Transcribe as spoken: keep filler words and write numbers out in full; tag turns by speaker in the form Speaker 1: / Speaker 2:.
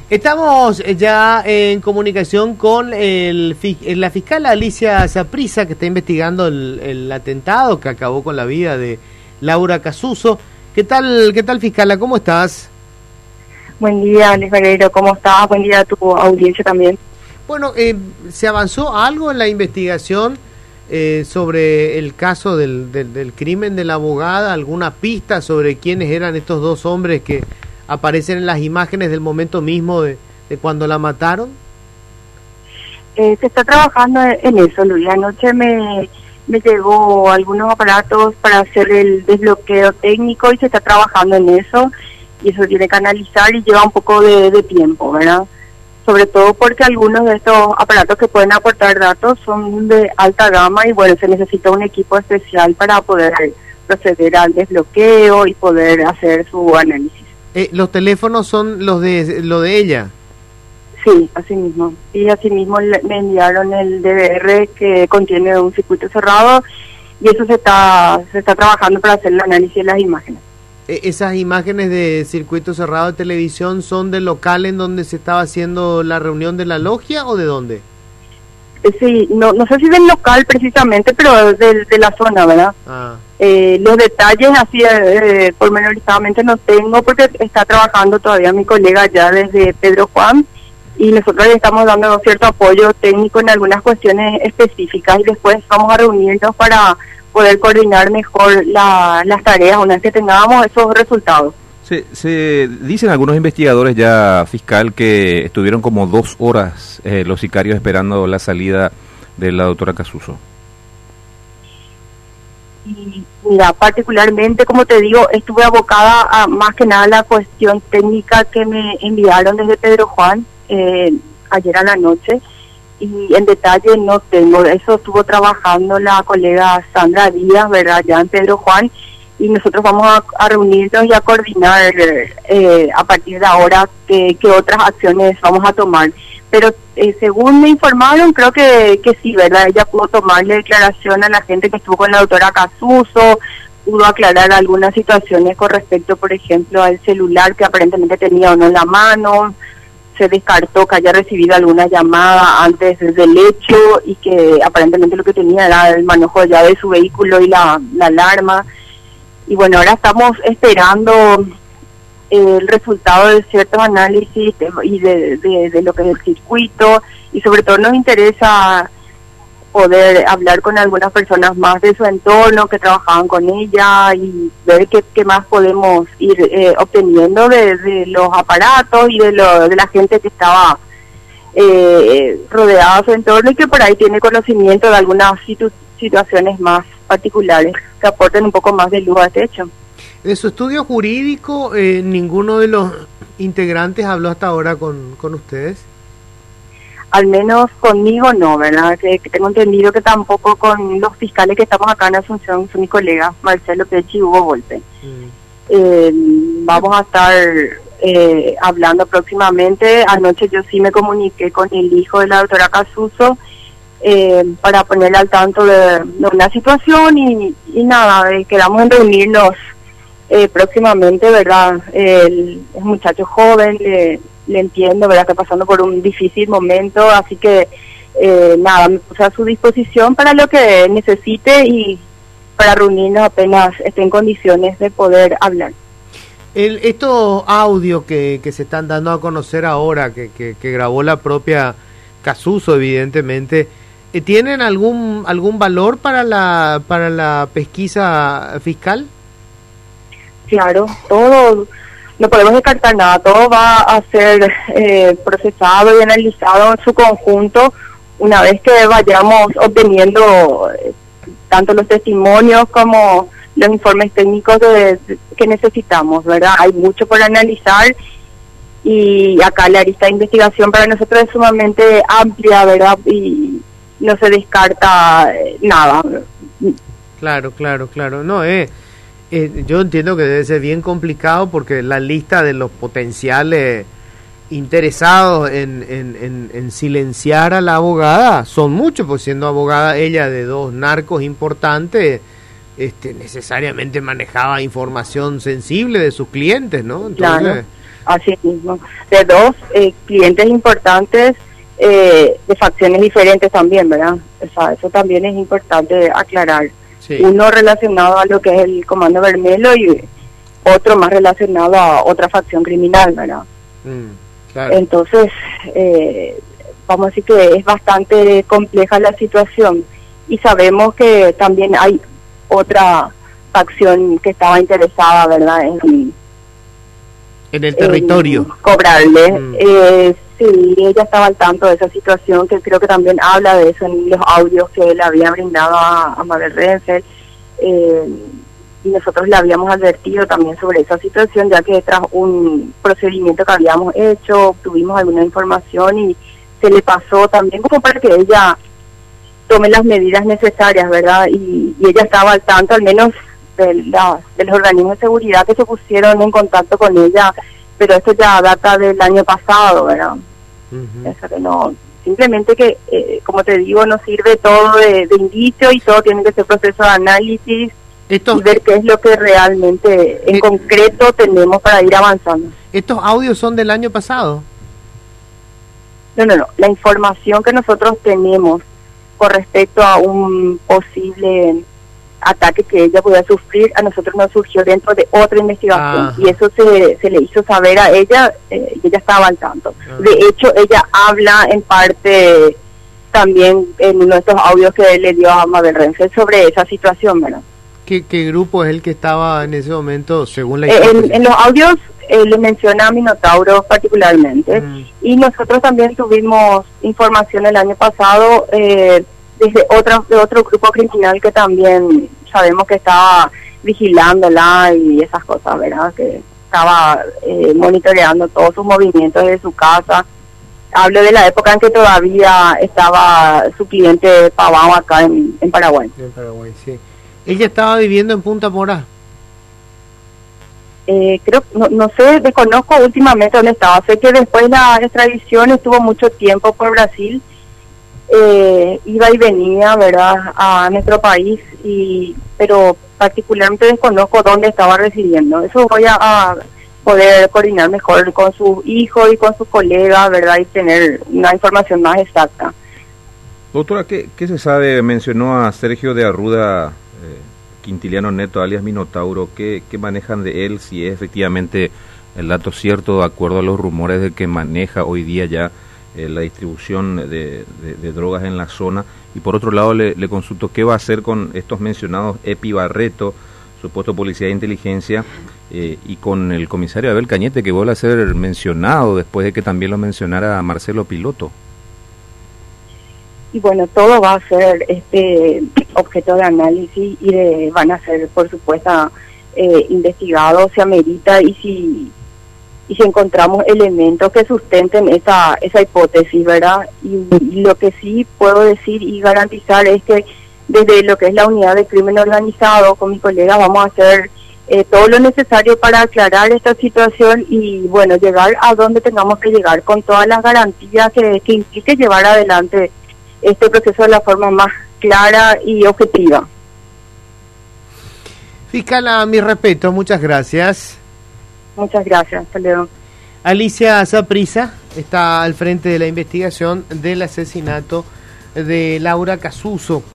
Speaker 1: Estamos ya en comunicación con el, la fiscal Alicia Saprissa, que está investigando el, el atentado que acabó con la vida de Laura Casuso. ¿Qué tal, qué tal, fiscala? ¿Cómo estás?
Speaker 2: Buen día, Alex Valero, ¿cómo estás? Buen día a tu audiencia también.
Speaker 1: Bueno, eh, ¿se avanzó algo en la investigación eh, sobre el caso del, del, del crimen de la abogada? ¿Alguna pista sobre quiénes eran estos dos hombres que aparecen en las imágenes del momento mismo de, de cuando la mataron?
Speaker 2: Eh, se está trabajando en eso, Luis. Anoche me, me llegó algunos aparatos para hacer el desbloqueo técnico y se está trabajando en eso, y eso tiene que analizar y lleva un poco de, de tiempo, ¿verdad? Sobre todo porque algunos de estos aparatos que pueden aportar datos son de alta gama y bueno, se necesita un equipo especial para poder proceder al desbloqueo y poder hacer su análisis.
Speaker 1: Eh, ¿Los teléfonos son los de lo de ella?
Speaker 2: Sí, así mismo. Y así mismo le, me enviaron el D V R que contiene un circuito cerrado y eso se está se está trabajando para hacer el análisis de las imágenes.
Speaker 1: Eh, ¿Esas imágenes de circuito cerrado de televisión son del local en donde se estaba haciendo la reunión de la logia o de dónde?
Speaker 2: Eh, sí, no no sé si del local precisamente, pero de, de la zona, ¿verdad? Ah. Eh, los detalles así eh, pormenorizadamente no tengo porque está trabajando todavía mi colega ya desde Pedro Juan y nosotros le estamos dando cierto apoyo técnico en algunas cuestiones específicas y después vamos a reunirnos para poder coordinar mejor la, las tareas una vez que tengamos esos resultados.
Speaker 3: Se, se dicen algunos investigadores ya, fiscal, que estuvieron como dos horas eh, los sicarios esperando la salida de la doctora Casuso.
Speaker 2: Y mira, particularmente, como te digo, estuve abocada a más que nada la cuestión técnica que me enviaron desde Pedro Juan eh, ayer a la noche, y en detalle no tengo, eso estuvo trabajando la colega Sandra Díaz, ¿verdad?, ya en Pedro Juan, y nosotros vamos a, a reunirnos y a coordinar eh, a partir de ahora qué otras acciones vamos a tomar. Pero eh, según me informaron, creo que, que sí, ¿verdad? Ella pudo tomarle declaración a la gente que estuvo con la doctora Casuso, pudo aclarar algunas situaciones con respecto, por ejemplo, al celular que aparentemente tenía o no en la mano. Se descartó que haya recibido alguna llamada antes del hecho y que aparentemente lo que tenía era el manejo ya de su vehículo y la, la alarma. Y bueno, ahora estamos esperando el resultado de ciertos análisis de, y de, de, de lo que es el circuito, y sobre todo nos interesa poder hablar con algunas personas más de su entorno que trabajaban con ella y ver qué, qué más podemos ir eh, obteniendo de, de los aparatos y de, lo, de la gente que estaba eh, rodeada de su entorno y que por ahí tiene conocimiento de algunas situ situaciones más particulares que aporten un poco más de luz a este hecho.
Speaker 1: De su estudio jurídico, eh, ninguno de los integrantes habló hasta ahora con, con ustedes.
Speaker 2: Al menos conmigo no, ¿verdad? Que, que tengo entendido que tampoco con los fiscales que estamos acá en Asunción, son mis colegas, Marcelo Pechi y Hugo Volpe. Mm. Eh, vamos a estar eh, hablando próximamente. Anoche yo sí me comuniqué con el hijo de la doctora Casuso eh, para ponerle al tanto de, de una situación y, y nada, eh, quedamos en reunirnos Eh, próximamente, ¿verdad? El, es un muchacho joven, le, le entiendo, ¿verdad? Está pasando por un difícil momento, así que eh, nada, me puse a su disposición para lo que necesite y para reunirnos apenas esté en condiciones de poder hablar.
Speaker 1: El, estos audios que, que se están dando a conocer ahora, que, que, que grabó la propia Casuso, evidentemente, eh, ¿tienen algún algún valor para la para la pesquisa fiscal?
Speaker 2: Claro, todo, no podemos descartar nada, todo va a ser eh, procesado y analizado en su conjunto una vez que vayamos obteniendo eh, tanto los testimonios como los informes técnicos de, de, que necesitamos, ¿verdad? Hay mucho por analizar y acá la arista de investigación para nosotros es sumamente amplia, ¿verdad? Y no se descarta eh, nada.
Speaker 1: Claro, claro, claro, no, eh... Eh, yo entiendo que debe ser bien complicado porque la lista de los potenciales interesados en, en, en, en silenciar a la abogada son muchos, pues siendo abogada ella de dos narcos importantes, este, necesariamente manejaba información sensible de sus clientes, ¿no? Entonces, claro.
Speaker 2: así mismo, de dos eh, clientes importantes eh, de facciones diferentes también, ¿verdad? O sea, eso también es importante aclarar. Sí. Uno relacionado a lo que es el Comando Vermelo y otro más relacionado a otra facción criminal, ¿verdad? Mm, claro. Entonces, eh, vamos a decir que es bastante compleja la situación y sabemos que también hay otra facción que estaba interesada, ¿verdad?, en,
Speaker 1: en el territorio.
Speaker 2: En cobrarle. Mm. Eh, sí, ella estaba al tanto de esa situación, que creo que también habla de eso en los audios que le había brindado a, a Mabel Renfeld. Eh, y nosotros le habíamos advertido también sobre esa situación, ya que tras un procedimiento que habíamos hecho, obtuvimos alguna información y se le pasó también como para que ella tome las medidas necesarias, ¿verdad? Y, y ella estaba al tanto, al menos de, la, de los organismos de seguridad que se pusieron en contacto con ella, pero esto ya data del año pasado, ¿verdad? Uh-huh. Eso que no, simplemente que, eh, como te digo, nos sirve todo de, de indicio y todo tiene que ser proceso de análisis. Estos, y ver qué es lo que realmente en eh, concreto tenemos para ir avanzando.
Speaker 1: ¿Estos audios son del año pasado?
Speaker 2: No, no, no. La información que nosotros tenemos con respecto a un posible ataque que ella podía sufrir, a nosotros nos surgió dentro de otra investigación. Ajá. Y eso se, se le hizo saber a ella, eh, y ella estaba al tanto. Ajá. De hecho, ella habla en parte también en uno de estos audios que le dio a Mabel Renfeld sobre esa situación, ¿verdad?
Speaker 1: ¿Qué, ¿Qué grupo es el que estaba en ese momento, según la
Speaker 2: historia? En, en los audios eh, le menciona a Minotauro particularmente, mm. y nosotros también tuvimos información el año pasado eh, desde otra, de otro grupo criminal que también sabemos que estaba vigilándola y esas cosas, ¿verdad? Que estaba eh, monitoreando todos sus movimientos de su casa. Hablo de la época en que todavía estaba su cliente Pavao acá en, en Paraguay.
Speaker 1: En Paraguay, sí. ¿Ella estaba viviendo en Punta Morá?
Speaker 2: Eh, creo, no, no sé, desconozco últimamente dónde estaba. Sé que después de la extradición estuvo mucho tiempo por Brasil, eh, iba y venía, ¿verdad?, a nuestro país, y pero particularmente desconozco dónde estaba residiendo. Eso voy a, a poder coordinar mejor con sus hijos y con sus colegas, ¿verdad?, y tener una información más exacta.
Speaker 3: Doctora, ¿qué, qué se sabe? Mencionó a Sergio de Arruda, eh, Quintiliano Neto, alias Minotauro. ¿Qué, ¿Qué manejan de él? Si es efectivamente el dato cierto, de acuerdo a los rumores de que maneja hoy día ya eh, la distribución de, de, de drogas en la zona. Y por otro lado, le, le consulto qué va a hacer con estos mencionados Epi Barreto, supuesto policía de inteligencia, eh, y con el comisario Abel Cañete, que vuelve a ser mencionado después de que también lo mencionara Marcelo Piloto.
Speaker 2: Y bueno, todo va a ser este objeto de análisis y de, van a ser, por supuesto, eh, investigados, se amerita, y si y si encontramos elementos que sustenten esa esa hipótesis, ¿verdad? Y, y lo que sí puedo decir y garantizar es que desde lo que es la unidad de crimen organizado, con mis colegas vamos a hacer eh, todo lo necesario para aclarar esta situación y, bueno, llegar a donde tengamos que llegar con todas las garantías que, que implique llevar adelante este proceso de la forma más clara y objetiva.
Speaker 1: Fiscala, mi respeto, muchas gracias.
Speaker 2: Muchas gracias, hasta luego.
Speaker 1: Alicia Saprissa está al frente de la investigación del asesinato de Laura Casuso.